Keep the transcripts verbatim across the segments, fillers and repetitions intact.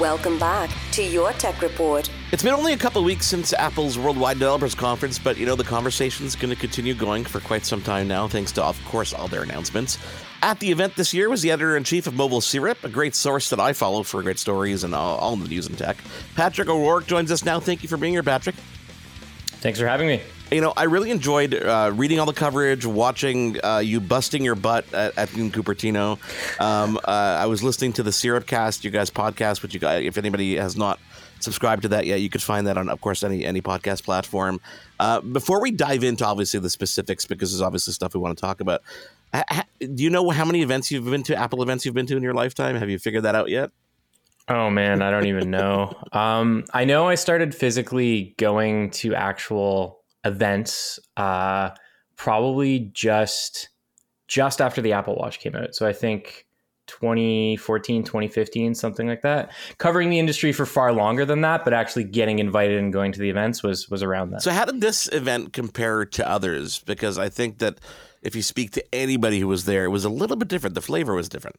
Welcome back to Your Tech Report. It's been only a couple of weeks since Apple's Worldwide Developers Conference, but, you know, the conversation's going to continue going for quite some time now, thanks to, of course, all their announcements. At the event this year was the editor-in-chief of Mobile Syrup, a great source that I follow for great stories and all, all in the news and tech. Patrick O'Rourke joins us now. Thank you for being here, Patrick. Thanks for having me. You know, I really enjoyed uh, reading all the coverage, watching uh, you busting your butt at, at Cupertino. Um, uh, I was listening to the Syrupcast, you guys' podcast, which you guys, if anybody has not subscribed to that yet, you could find that on, of course, any any podcast platform. Uh, before we dive into, obviously, the specifics, because there's obviously stuff we want to talk about, ha- ha- do you know how many events you've been to, Apple events you've been to in your lifetime? Have you figured that out yet? Oh, man, I don't even know. um, I know I started physically going to actual events uh, probably just just after the Apple Watch came out. So I think twenty fourteen, twenty fifteen, something like that. Covering the industry for far longer than that, but actually getting invited and going to the events was was around that. So how did this event compare to others? Because I think that if you speak to anybody who was there, it was a little bit different. The flavor was different.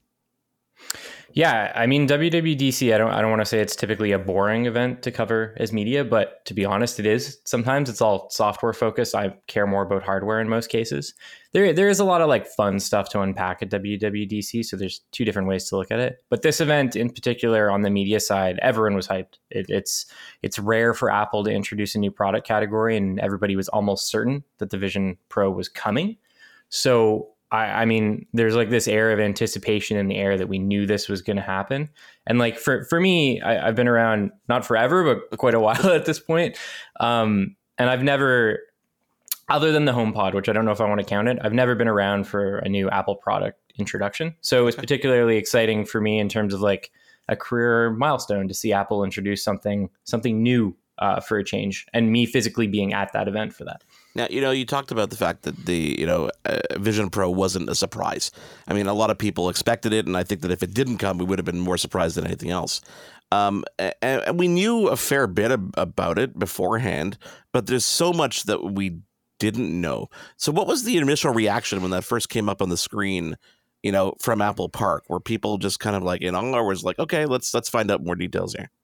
Yeah, I mean, W W D C, I don't I don't want to say it's typically a boring event to cover as media, but to be honest, it is. Sometimes it's all software focused. I care more about hardware in most cases. There there is a lot of like fun stuff to unpack at W W D C, so there's two different ways to look at it. But this event in particular on the media side, everyone was hyped. It, it's it's rare for Apple to introduce a new product category, and everybody was almost certain that the Vision Pro was coming. So I, I mean, there's like this air of anticipation in the air that we knew this was going to happen. And like for, for me, I, I've been around not forever, but quite a while at this point. Um, and I've never, other than the HomePod, which I don't know if I want to count it, I've never been around for a new Apple product introduction. So it was particularly exciting for me in terms of like a career milestone to see Apple introduce something, something new uh, for a change, and me physically being at that event for that. Now, you know, you talked about the fact that the, you know, uh, Vision Pro wasn't a surprise. I mean, a lot of people expected it, and I think that if it didn't come, we would have been more surprised than anything else. Um, and, and we knew a fair bit ab- about it beforehand, but there's so much that we didn't know. So what was the initial reaction when that first came up on the screen, you know, from Apple Park? Were people just kind of like, you know, or was like, okay, let's let's find out more details here?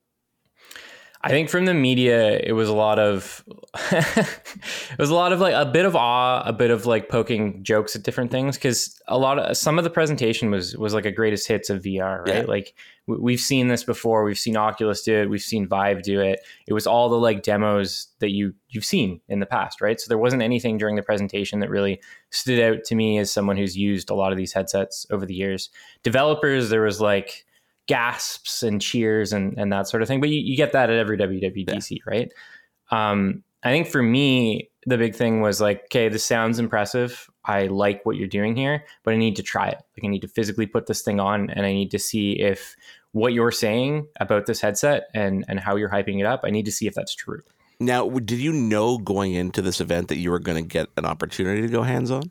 I think from the media, it was a lot of, it was a lot of like a bit of awe, a bit of like poking jokes at different things. Cause a lot of, some of the presentation was, was like a greatest hits of V R, right? Yeah. Like w- we've seen this before. We've seen Oculus do it. We've seen Vive do it. It was all the like demos that you, you've seen in the past, right? So there wasn't anything during the presentation that really stood out to me as someone who's used a lot of these headsets over the years. Developers, there was like gasps and cheers and, and that sort of thing. But you, you get that at every W W D C, yeah. Right? Um, I think for me, the big thing was like, okay, this sounds impressive. I like what you're doing here, but I need to try it. Like I need to physically put this thing on, and I need to see if what you're saying about this headset and, and how you're hyping it up, I need to see if that's true. Now, did you know going into this event that you were going to get an opportunity to go hands-on?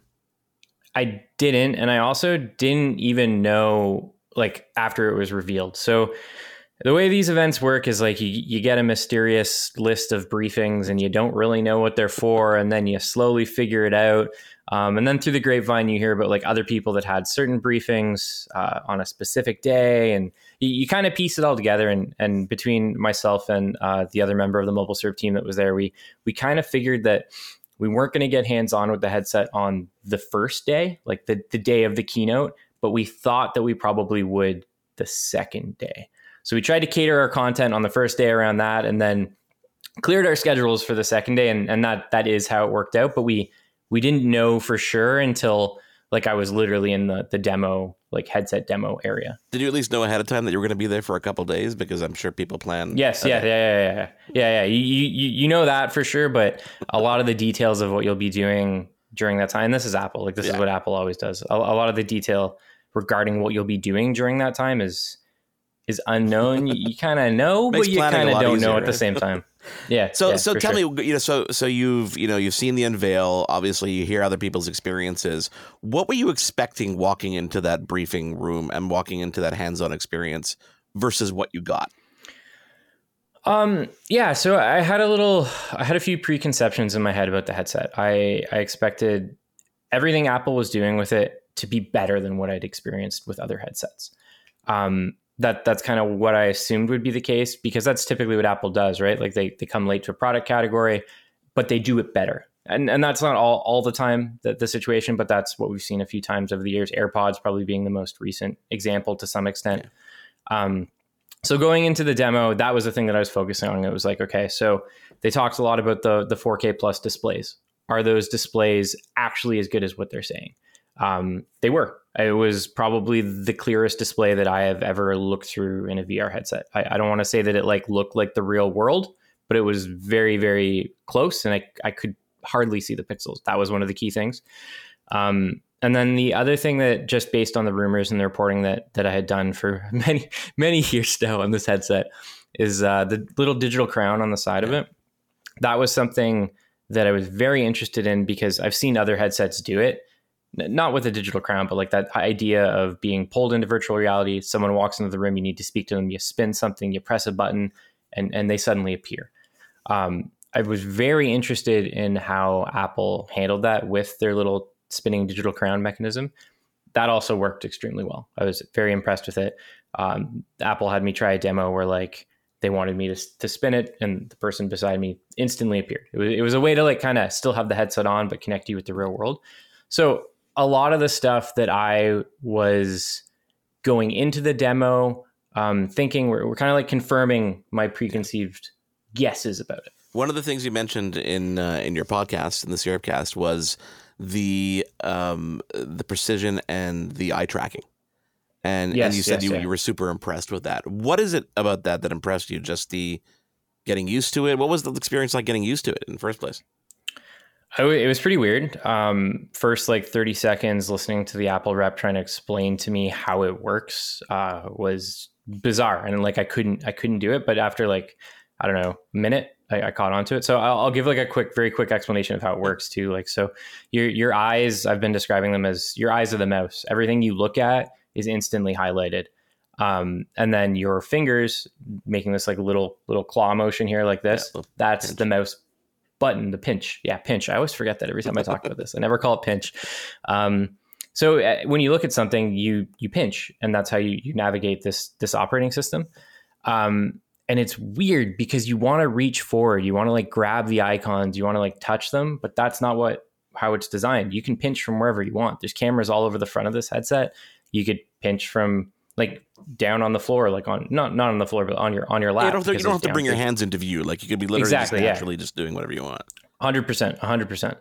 I didn't. And I also didn't even know like after it was revealed. So the way these events work is like you, you get a mysterious list of briefings and you don't really know what they're for. And then you slowly figure it out. Um, and then through the grapevine, you hear about like other people that had certain briefings uh, on a specific day. And you, you kind of piece it all together. And, and between myself and uh, the other member of the Mobile Syrup team that was there, we, we kind of figured that we weren't going to get hands-on with the headset on the first day, like the, the day of the keynote, but we thought that we probably would the second day. So we tried to cater our content on the first day around that, and then cleared our schedules for the second day. And, and that that is how it worked out. But we we didn't know for sure until like I was literally in the the demo, like headset demo area. Did you at least know ahead of time that you were going to be there for a couple of days? Because I'm sure people plan. Yes. Yeah, yeah, yeah, yeah, yeah, yeah. You, you, you know that for sure. But a lot of the details of what you'll be doing during that time, this is Apple. Like this yeah. is what Apple always does. A, a lot of the detail regarding what you'll be doing during that time is is unknown. You, you kind of know, but you kind of don't easier, know right? at the same time. Yeah. So yeah, so tell sure. me, you know, so so you've you know you've seen the unveil. Obviously, you hear other people's experiences. What were you expecting walking into that briefing room and walking into that hands-on experience versus what you got? Um, yeah, so I had a little, I had a few preconceptions in my head about the headset. I, I expected everything Apple was doing with it to be better than what I'd experienced with other headsets. Um, that that's kind of what I assumed would be the case, because that's typically what Apple does, right? Like they, they come late to a product category, but they do it better. And and that's not all, all the time the, the situation, but that's what we've seen a few times over the years. AirPods probably being the most recent example to some extent. Yeah. Um, so going into the demo, that was the thing that I was focusing on. It was like, okay, so they talked a lot about the, the four K plus displays. Are those displays actually as good as what they're saying? Um, they were. It was probably the clearest display that I have ever looked through in a V R headset. I, I don't want to say that it like looked like the real world, but it was very, very close, and I, I could hardly see the pixels. That was one of the key things. Um, and then the other thing that, just based on the rumors and the reporting that that I had done for many, many years now on this headset, is uh, the little digital crown on the side of it. That was something that I was very interested in, because I've seen other headsets do it, not with a digital crown, but like that idea of being pulled into virtual reality. Someone walks into the room, you need to speak to them, you spin something, you press a button, and, and they suddenly appear. Um, I was very interested in how Apple handled that with their little spinning digital crown mechanism. That also worked extremely well. I was very impressed with it. Um, Apple had me try a demo where like they wanted me to, to spin it, and the person beside me instantly appeared. It was, it was a way to like kind of still have the headset on, but connect you with the real world. So a lot of the stuff that I was going into the demo um, thinking, we're, we're kind of like confirming my preconceived guesses about it. One of the things you mentioned in uh, in your podcast, in the Syrupcast, was the um, the precision and the eye tracking. And, yes, and you said yes, you, yeah. you were super impressed with that. What is it about that that impressed you? Just the getting used to it? What was the experience like getting used to it in the first place? Oh, it was pretty weird. Um, first, like thirty seconds listening to the Apple rep trying to explain to me how it works uh, was bizarre. And like I couldn't I couldn't do it. But after like, I don't know, a minute, I, I caught on to it. So I'll, I'll give like a quick, very quick explanation of how it works too. Like, so your your eyes, I've been describing them as your eyes are the mouse. Everything you look at is instantly highlighted. Um, and then your fingers making this like little, little claw motion here like this, yeah, that's pinch. The mouse button, the pinch. Yeah, pinch. I always forget that every time I talk about this. I never call it pinch. Um, so uh, when you look at something, you you pinch, and that's how you, you navigate this this operating system. Um, and it's weird because you want to reach forward, you want to like grab the icons, you want to like touch them, but that's not what how it's designed. You can pinch from wherever you want. There's cameras all over the front of this headset. You could pinch from like down on the floor, like on not not on the floor, but on your on your lap. Yeah, you don't, have to, you don't have to bring your hands into view. Like you could be literally exactly, just naturally yeah. just doing whatever you want. one hundred percent, one hundred percent.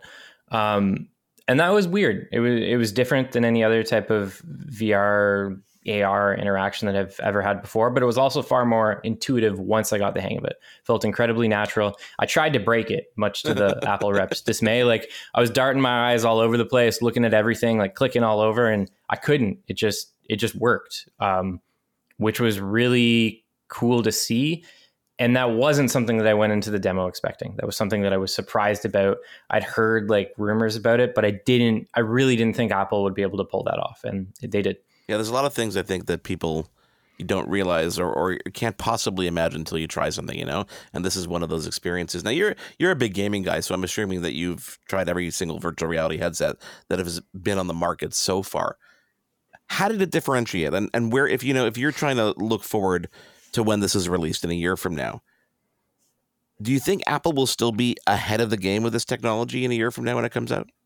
Um, and that was weird. It was it was different than any other type of V R, A R interaction that I've ever had before, but it was also far more intuitive once I got the hang of it. Felt incredibly natural. I tried to break it, much to the Apple rep's dismay. Like I was darting my eyes all over the place, looking at everything, like clicking all over, and I couldn't. It just it just worked, um, which was really cool to see. And that wasn't something that I went into the demo expecting. That was something that I was surprised about. I'd heard like rumors about it, but I didn't, I really didn't think Apple would be able to pull that off. And they did. Yeah, there's a lot of things I think that people you don't realize or, or can't possibly imagine until you try something, you know? And this is one of those experiences. Now, you're you're a big gaming guy, so I'm assuming that you've tried every single virtual reality headset that has been on the market so far. How did it differentiate? And and where, if you know, if you're trying to look forward to when this is released in a year from now, do you think Apple will still be ahead of the game with this technology in a year from now when it comes out?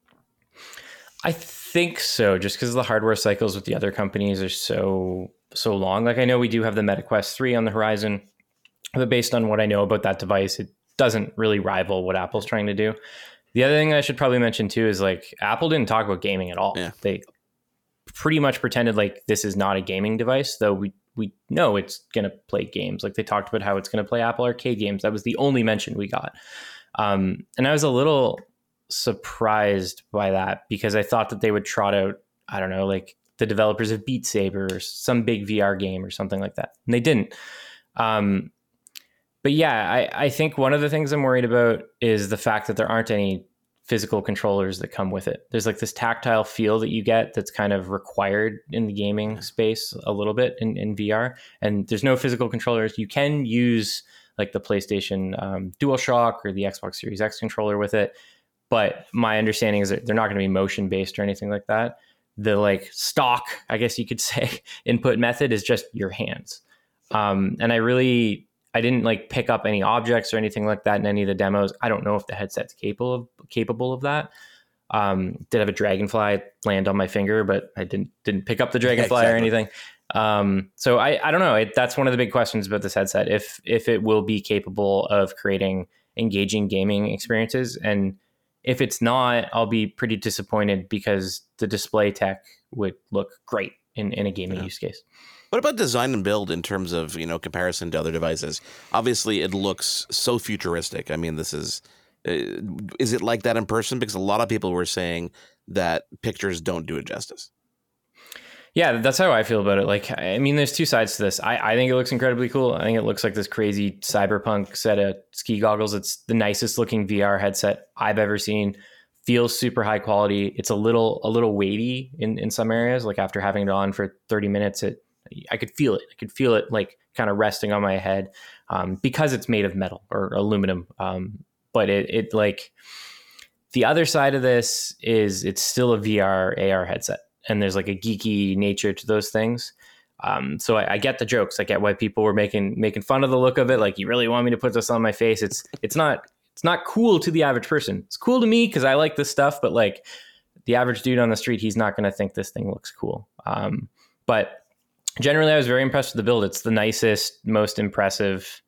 I think so, just because the hardware cycles with the other companies are so so long. Like I know we do have the Meta Quest three on the horizon, but based on what I know about that device, it doesn't really rival what Apple's trying to do. The other thing I should probably mention too is like Apple didn't talk about gaming at all. Yeah. They pretty much pretended like this is not a gaming device, though we we know it's going to play games. Like they talked about how it's going to play Apple Arcade games. That was the only mention we got. Um, and I was a little surprised by that because I thought that they would trot out, I don't know, like the developers of Beat Saber or some big V R game or something like that. And they didn't. Um, but yeah, I, I think one of the things I'm worried about is the fact that there aren't any physical controllers that come with it. There's like this tactile feel that you get that's kind of required in the gaming space a little bit in, in V R. And there's no physical controllers. You can use like the PlayStation um, DualShock or the Xbox Series X controller with it. But my understanding is that they're not going to be motion based or anything like that. the like stock, I guess you could say, input method is just your hands. Um, and I really, I didn't like pick up any objects or anything like that in any of the demos. I don't know if the headset's capable of capable of that. Um, did have a dragonfly land on my finger, but I didn't didn't pick up the dragonfly exactly. or anything. Um, so I, I don't know. It, that's one of the big questions about this headset. If if it will be capable of creating engaging gaming experiences, and if it's not, I'll be pretty disappointed because the display tech would look great in, in a gaming yeah. use case. What about design and build in terms of, you know, comparison to other devices? Obviously, it looks so futuristic. I mean, this is. Uh, is it like that in person? Because a lot of people were saying that pictures don't do it justice. Yeah, that's how I feel about it. Like, I mean, there's two sides to this. I, I think it looks incredibly cool. I think it looks like this crazy cyberpunk set of ski goggles. It's the nicest looking V R headset I've ever seen. Feels super high quality. It's a little a little weighty in, in some areas. Like after having it on for thirty minutes, it I could feel it. I could feel it like kind of resting on my head um, because it's made of metal or aluminum. Um, But it, it like the other side of this is it's still a V R A R headset, and there's like a geeky nature to those things. Um, so I, I get the jokes. I get why people were making making fun of the look of it. Like, you really want me to put this on my face? It's it's not it's not cool to the average person. It's cool to me because I like this stuff. But like the average dude on the street, he's not going to think this thing looks cool. Um, but generally, I was very impressed with the build. It's the nicest, most impressive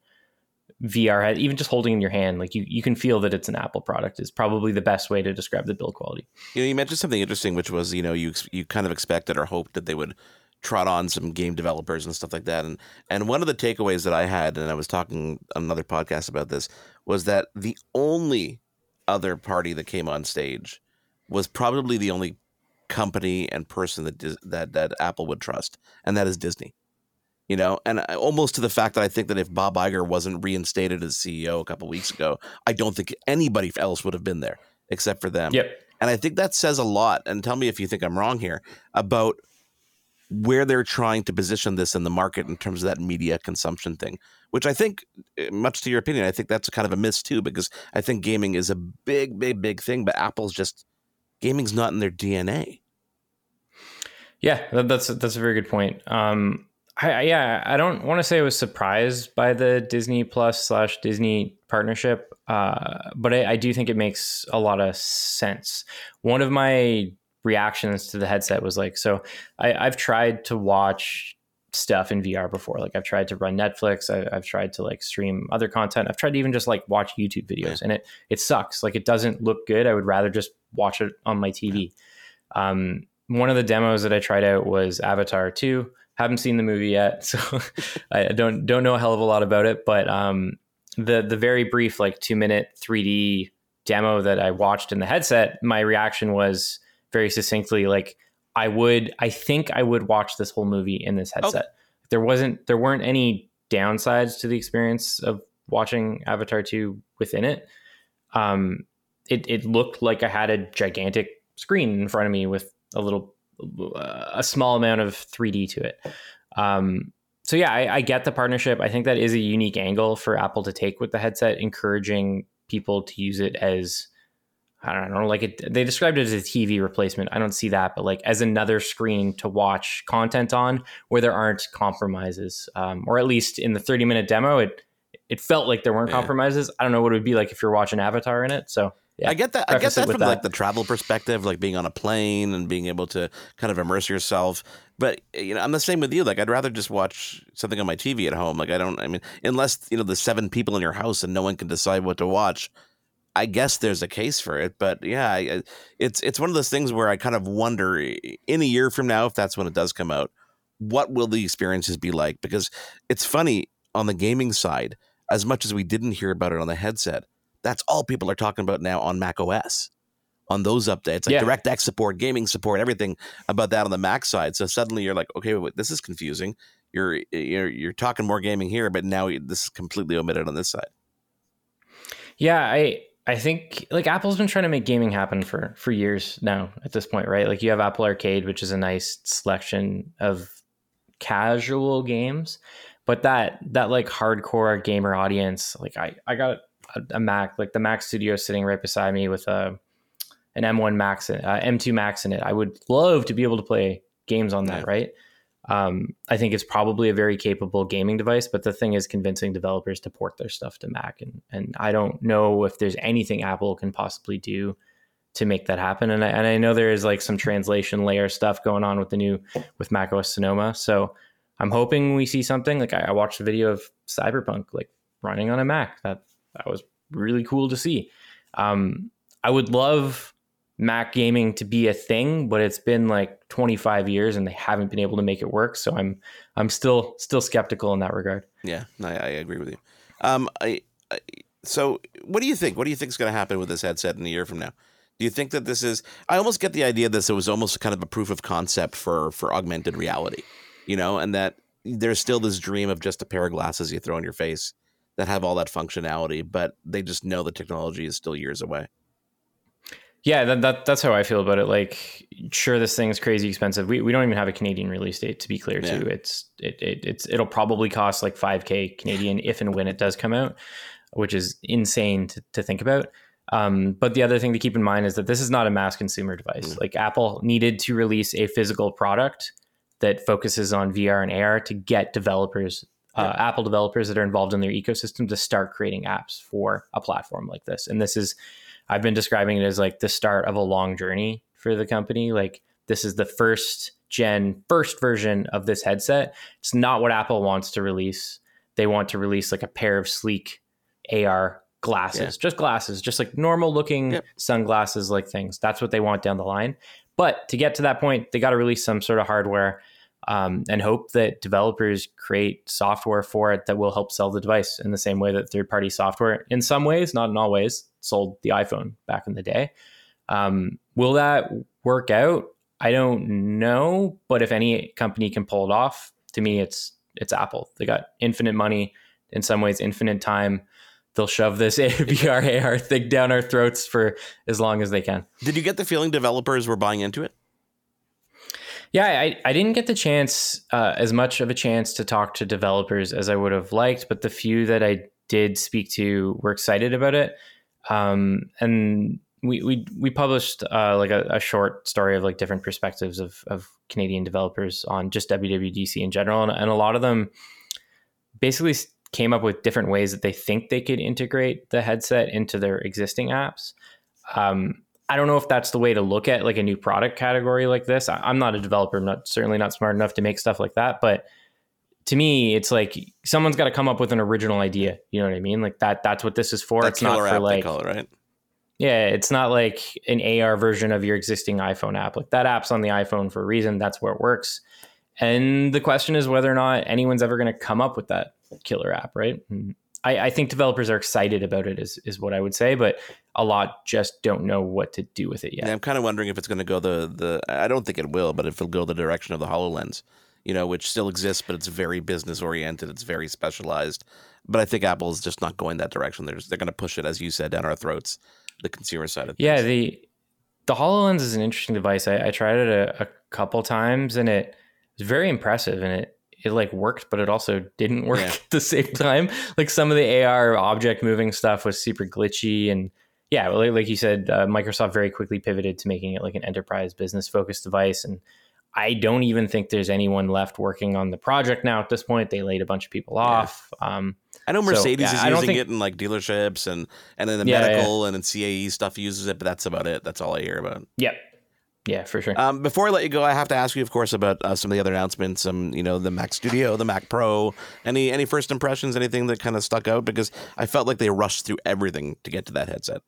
V R head, even just holding in your hand, like you, you can feel that it's an Apple product is probably the best way to describe the build quality. You know, you mentioned something interesting, which was, you know, you you kind of expected or hoped that they would trot on some game developers and stuff like that. And and one of the takeaways that I had, and I was talking on another podcast about this, was that the only other party that came on stage was probably the only company and person that that that Apple would trust, and that is Disney. You know, and almost to the fact that I think that if Bob Iger wasn't reinstated as C E O a couple of weeks ago, I don't think anybody else would have been there except for them. Yep. And I think that says a lot. And tell me if you think I'm wrong here about where they're trying to position this in the market in terms of that media consumption thing, which I think, much to your opinion, I think that's kind of a miss too, because I think gaming is a big, big, big thing, but Apple's just, gaming's not in their D N A. Yeah, that's, that's a very good point. Um, I, yeah, I don't want to say I was surprised by the Disney Plus slash Disney partnership, uh, but I, I do think it makes a lot of sense. One of my reactions to the headset was like, so I, I've tried to watch stuff in V R before. Like I've tried to run Netflix. I, I've tried to like stream other content. I've tried to even just like watch YouTube videos, and it it sucks. Like it doesn't look good. I would rather just watch it on my T V. Um, one of the demos that I tried out was Avatar two. Haven't seen the movie yet, so I don't don't know a hell of a lot about it. But um, the the very brief, like two minute three D demo that I watched in the headset, my reaction was very succinctly like, I would, I think I would watch this whole movie in this headset. Okay. There wasn't, there weren't any downsides to the experience of watching Avatar two within it. Um, it it looked like I had a gigantic screen in front of me with a little. a small amount of three D to it. Um, so yeah, I, I get the partnership. I think that is a unique angle for Apple to take with the headset, encouraging people to use it as, I don't know, like it, they described it as a T V replacement. I don't see that, but like as another screen to watch content on where there aren't compromises. Um, or at least in the thirty minute demo, it, it felt like there weren't yeah. compromises. I don't know what it would be like if you're watching Avatar in it. So yeah, I get that. I get that from that. like the travel perspective, like being on a plane and being able to kind of immerse yourself. But you know, I'm the same with you. Like, I'd rather just watch something on my T V at home. Like, I don't. I mean, unless you know the seven people in your house and no one can decide what to watch, I guess there's a case for it. But yeah, I, it's it's one of those things where I kind of wonder in a year from now, if that's when it does come out, what will the experiences be like? Because it's funny on the gaming side, as much as we didn't hear about it on the headset. That's all people are talking about now on Mac O S, on those updates, like yeah. DirectX support, gaming support, everything about that on the Mac side. So suddenly you're like, okay, wait, this is confusing. You're you're you're talking more gaming here, but now this is completely omitted on this side. Yeah, I I think like Apple's been trying to make gaming happen for for years now at this point, right? Like you have Apple Arcade, which is a nice selection of casual games, but that that like hardcore gamer audience, like I I got a Mac, like the Mac Studio sitting right beside me with a an M one Max, uh, M two Max in it. I would love to be able to play games on that, yeah. right? Um, I think it's probably a very capable gaming device, but the thing is convincing developers to port their stuff to Mac. And, and I don't know if there's anything Apple can possibly do to make that happen. And I, and I know there is like some translation layer stuff going on with the new, with macOS Sonoma. So I'm hoping we see something. Like I, I watched a video of Cyberpunk, like running on a Mac. That, that was really cool to see. Um, I would love Mac gaming to be a thing, but it's been like twenty-five years and they haven't been able to make it work. So I'm I'm still still skeptical in that regard. Yeah, I, I agree with you. Um, I, I so what do you think? What do you think is going to happen with this headset in a year from now? Do you think that this is? I almost get the idea that it was almost kind of a proof of concept for for augmented reality, you know, and that there's still this dream of just a pair of glasses you throw on your face that have all that functionality, but they just know the technology is still years away. Yeah, that, that that's how I feel about it. Like, sure, this thing's crazy expensive. We we don't even have a Canadian release date, to be clear, yeah. too. It's it, it it's it'll probably cost like five K Canadian if and when it does come out, which is insane to, to think about. Um, but the other thing to keep in mind is that this is not a mass consumer device. Mm. Like Apple needed to release a physical product that focuses on V R and A R to get developers, yeah. uh, Apple developers that are involved in their ecosystem to start creating apps for a platform like this. And this is, I've been describing it as like the start of a long journey for the company. Like this is the first gen, first version of this headset. It's not what Apple wants to release. They want to release like a pair of sleek A R glasses, yeah. just glasses, just like normal looking yep. sunglasses, like things. That's what they want down the line. But to get to that point, they got to release some sort of hardware um, and hope that developers create software for it that will help sell the device in the same way that third-party software, in some ways, not in all ways, sold the iPhone back in the day. Um, will that work out? I don't know. But if any company can pull it off, to me, it's it's Apple. They got infinite money, in some ways, infinite time. They'll shove this V R A R thing down our throats for as long as they can. Did you get the feeling developers were buying into it? Yeah, I, I didn't get the chance, uh, as much of a chance to talk to developers as I would have liked, but the few that I did speak to were excited about it. Um, and we we we published uh, like a, a short story of like different perspectives of of Canadian developers on just W W D C in general, and, and a lot of them basically came up with different ways that they think they could integrate the headset into their existing apps. Um, I don't know if that's the way to look at like a new product category like this. I, I'm not a developer. I'm not certainly not smart enough to make stuff like that. But to me, it's like someone's got to come up with an original idea. You know what I mean? Like that. That's what this is for. That it's not for like, call it, right? Yeah, it's not like an A R version of your existing iPhone app. Like that app's on the iPhone for a reason. That's where it works. And the question is whether or not anyone's ever going to come up with that killer app, right? I, I think developers are excited about it is, is what I would say, but a lot just don't know what to do with it yet. Yeah, I'm kind of wondering if it's going to go the, the, I don't think it will, but if it'll go the direction of the HoloLens, you know, which still exists, but it's very business oriented. It's very specialized. But I think Apple is just not going that direction. They're just, they're going to push it, as you said, down our throats, the consumer side of things. Yeah, the the HoloLens is an interesting device. I, I tried it a, a couple times and it was very impressive, and it it like worked, but it also didn't work yeah. at the same time. Like some of the A R object moving stuff was super glitchy. And yeah, like, like you said, uh, Microsoft very quickly pivoted to making it like an enterprise business focused device. And I don't even think there's anyone left working on the project now at this point. They laid a bunch of people off. Yeah. Um, I know Mercedes so, yeah, is using think, it in like dealerships and, and in the yeah, medical yeah. and in C A E stuff uses it, but that's about it. That's all I hear about. Yep. Yeah, for sure. Um, before I let you go, I have to ask you, of course, about uh, some of the other announcements. Um, you know, the Mac Studio, the Mac Pro. Any any first impressions? Anything that kind of stuck out? Because I felt like they rushed through everything to get to that headset.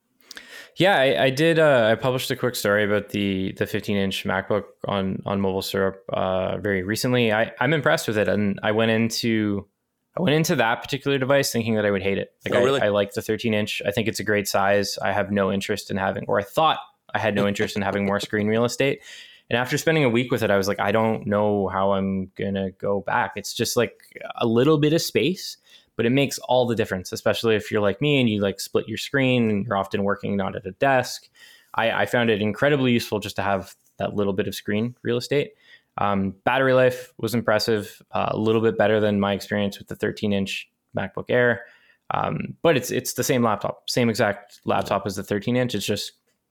Yeah, I, I did. Uh, I published a quick story about the the fifteen inch MacBook on on Mobile Syrup uh, very recently. I, I'm impressed with it, and I went into I went into that particular device thinking that I would hate it. Like oh, really? I, I like the thirteen inch. I think it's a great size. I have no interest in having, or I thought I had no interest in having more screen real estate. And after spending a week with it, I was like, I don't know how I'm going to go back. It's just like a little bit of space, but it makes all the difference, especially if you're like me and you like split your screen and you're often working not at a desk. I, I found it incredibly useful just to have that little bit of screen real estate. Um, battery life was impressive, uh, a little bit better than my experience with the thirteen inch MacBook Air. Um, but it's it's the same laptop, same exact laptop as the thirteen inch. It's just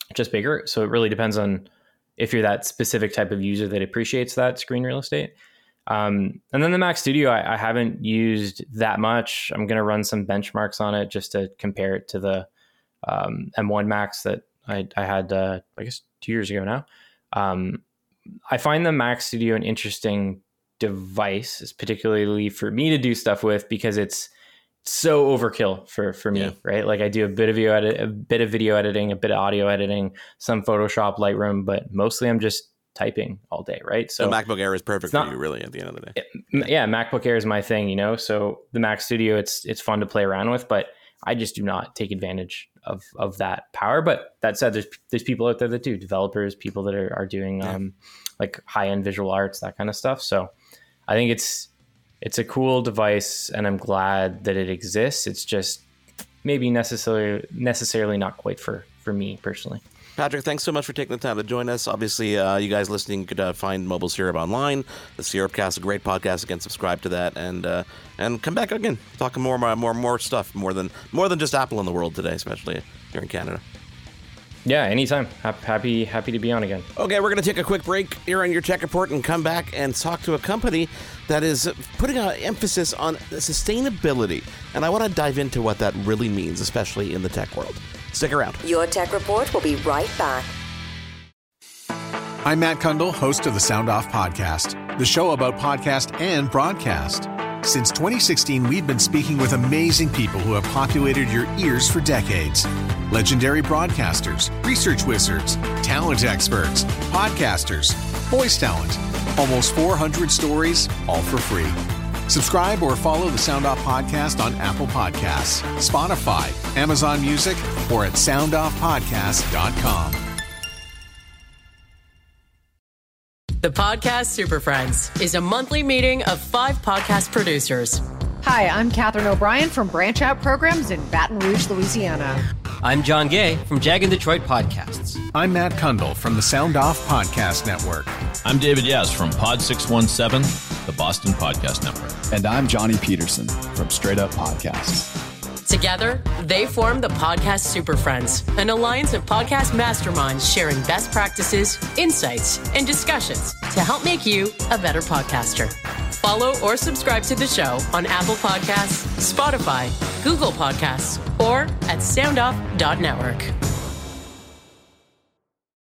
just bigger. So it really depends on if you're that specific type of user that appreciates that screen real estate. Um, and then the Mac Studio, I, I haven't used that much. I'm going to run some benchmarks on it just to compare it to the um, M one Macs that I, I had, uh, I guess, two years ago now. Um, I find the Mac Studio an interesting device, particularly for me to do stuff with, because it's so overkill for, for me, yeah. right? Like I do a bit of video edit, a bit of video editing, a bit of audio editing, some Photoshop, Lightroom, but mostly I'm just typing all day, right? So the MacBook Air is perfect not, for you, really, at the end of the day. It, yeah, MacBook Air is my thing, you know. So the Mac Studio, it's it's fun to play around with, but I just do not take advantage of of that power. But that said, there's there's people out there that do, developers, people that are are doing yeah. um, like high end visual arts, that kind of stuff. So I think it's it's a cool device, and I'm glad that it exists. It's just maybe necessarily necessarily not quite for for me personally. Patrick, thanks so much for taking the time to join us. Obviously, uh, you guys listening could uh, find Mobile Syrup online. The Syrupcast, a great podcast. Again, subscribe to that, and uh, and come back again, talking more, more, more, more stuff, more than more than just Apple in the world today, especially here in Canada. Yeah, anytime. Happy, happy to be on again. Okay, we're going to take a quick break here on your Tech Report and come back and talk to a company that is putting an emphasis on sustainability, and I want to dive into what that really means, especially in the tech world. Stick around. Your Tech Report will be right back. I'm Matt Kundle, host of the Sound Off Podcast, the show about podcast and broadcast. Since twenty sixteen, we've been speaking with amazing people who have populated your ears for decades. Legendary broadcasters, research wizards, talent experts, podcasters, voice talent. Almost four hundred stories, all for free. Subscribe or follow the Sound Off Podcast on Apple Podcasts, Spotify, Amazon Music, or at sound off podcast dot com. The Podcast Super Friends is a monthly meeting of five podcast producers. Hi, I'm Catherine O'Brien from Branch Out Programs in Baton Rouge, Louisiana. I'm John Gay from Jag and Detroit Podcasts. I'm Matt Kundle from the Sound Off Podcast Network. I'm David Yaz from Pod six one seven, the Boston Podcast Network. And I'm Johnny Peterson from Straight Up Podcasts. Together, they form the Podcast Super Friends, an alliance of podcast masterminds sharing best practices, insights, and discussions to help make you a better podcaster. Follow or subscribe to the show on Apple Podcasts, Spotify, Google Podcasts, or at sound off dot network.